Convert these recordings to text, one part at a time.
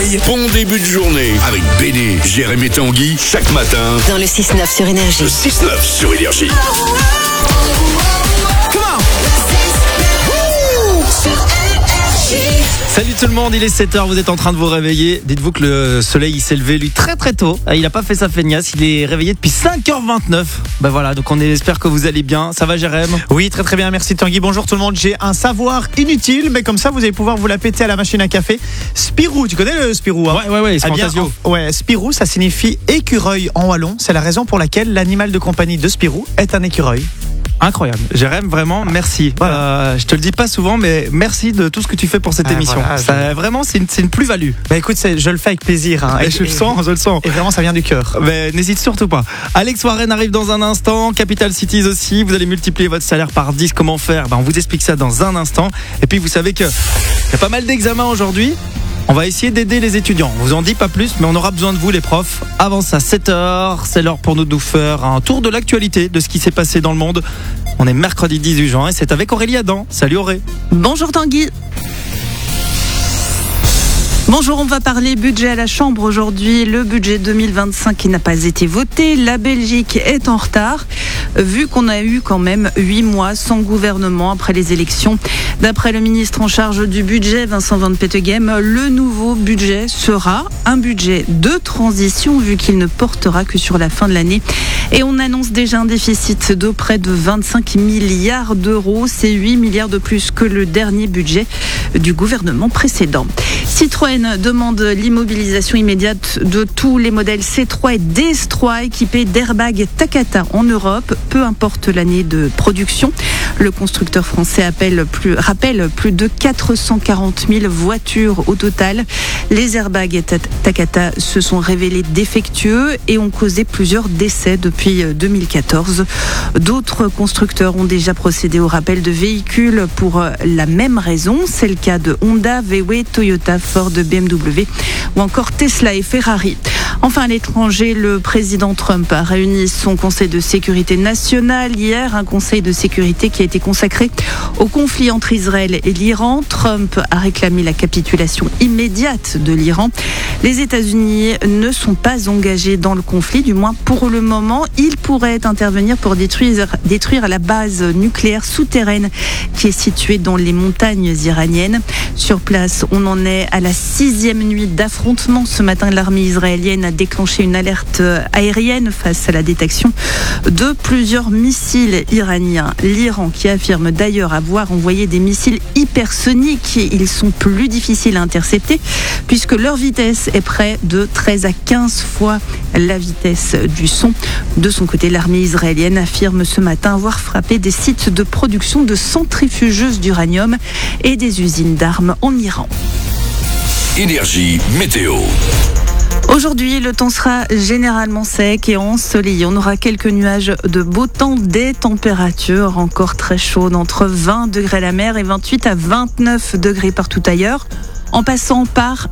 réveil, bon début de journée avec Béné, Jérémy et Tanguy chaque matin. Dans le 6-9 sur Énergie. Le 6-9 sur Énergie. Salut tout le monde, il est 7h, vous êtes en train de vous réveiller. Dites-vous que le soleil il s'est levé lui très très tôt. Il n'a pas fait sa feignasse, il est réveillé depuis 5h29. Ben voilà, donc on espère que vous allez bien. Ça va Jérém ? Oui, très très bien, merci Tanguy. Bonjour tout le monde. J'ai un savoir inutile, mais comme ça vous allez pouvoir vous la péter à la machine à café. Spirou, tu connais le Spirou hein ? Ouais, c'est Eh bien, Fantasio. Spirou, ça signifie écureuil en wallon. C'est la raison pour laquelle l'animal de compagnie de Spirou est un écureuil. Incroyable. Jérém, vraiment, merci. Voilà. Je te le dis pas souvent, mais merci de tout ce que tu fais pour cette émission. Voilà, Ça, vraiment, c'est une plus-value. Bah écoute, je le fais avec plaisir. Hein. Je le sens. Et vraiment, ça vient du cœur. Mais n'hésite surtout pas. Alex Warren arrive dans un instant. Capital Cities aussi. Vous allez multiplier votre salaire par 10. Comment faire ? On vous explique ça dans un instant. Et puis, vous savez qu'il y a pas mal d'examens aujourd'hui. On va essayer d'aider les étudiants. On vous en dit pas plus, mais on aura besoin de vous, les profs. Avant ça, 7h, c'est l'heure pour nous de nous faire un tour de l'actualité, de ce qui s'est passé dans le monde. On est mercredi 18 juin et c'est avec Aurélie Adam. Salut Auré. Bonjour Tanguy. Bonjour, on va parler budget à la Chambre aujourd'hui. Le budget 2025 qui n'a pas été voté. La Belgique est en retard, vu qu'on a eu quand même 8 mois sans gouvernement après les élections. D'après le ministre en charge du budget, Vincent Van Peteghem, le nouveau budget sera un budget de transition, vu qu'il ne portera que sur la fin de l'année. Et on annonce déjà un déficit de près de 25 milliards d'euros. C'est 8 milliards de plus que le dernier budget du gouvernement précédent. Citroën demande l'immobilisation immédiate de tous les modèles C3 et DS3 équipés d'airbags Takata en Europe, peu importe l'année de production. Le constructeur français rappelle plus de 440 000 voitures au total. Les airbags Takata se sont révélés défectueux et ont causé plusieurs décès depuis 2014. D'autres constructeurs ont déjà procédé au rappel de véhicules pour la même raison. C'est le cas de Honda, VW, Toyota, Ford, BMW ou encore Tesla et Ferrari. Enfin, à l'étranger, le président Trump a réuni son conseil de sécurité nationale hier, un conseil de sécurité qui a été consacré au conflit entre Israël et l'Iran. Trump a réclamé la capitulation immédiate de l'Iran. Les États-Unis ne sont pas engagés dans le conflit, du moins pour le moment. Ils pourraient intervenir pour détruire la base nucléaire souterraine qui est située dans les montagnes iraniennes. Sur place, on en est à la 6e nuit d'affrontement. Ce matin, l'armée israélienne a déclenché une alerte aérienne face à la détection de plusieurs missiles iraniens. L'Iran qui affirme d'ailleurs avoir envoyé des missiles hypersoniques. Ils sont plus difficiles à intercepter puisque leur vitesse est près de 13 à 15 fois la vitesse du son. De son côté, l'armée israélienne affirme ce matin avoir frappé des sites de production de centrifugeuses d'uranium et des usines d'armes en Iran. Énergie météo. Aujourd'hui, le temps sera généralement sec et ensoleillé. On aura quelques nuages de beau temps, des températures encore très chaudes, entre 20 degrés à la mer et 28 à 29 degrés partout ailleurs, en passant par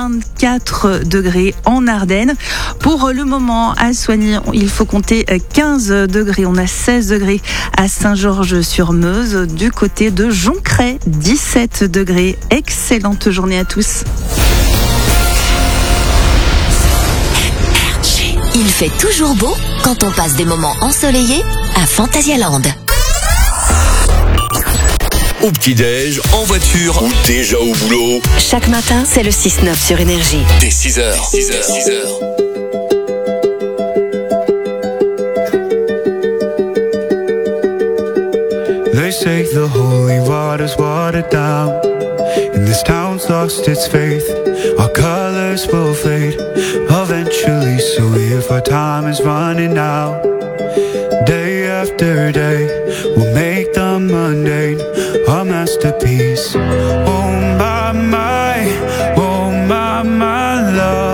24 degrés en Ardennes. Pour le moment, à Soigny, il faut compter 15 degrés. On a 16 degrés à Saint-Georges-sur-Meuse. Du côté de Joncray, 17 degrés. Excellente journée à tous. Il fait toujours beau quand on passe des moments ensoleillés à Phantasialand. Au petit-déj, en voiture ou déjà au boulot. Chaque matin, c'est le 6-9 sur Énergie. Dès 6h. They say the holy water's watered down, and this town's lost its faith. Our colors will fade eventually, so if our time is running out, day after day we'll make the mundane our masterpiece.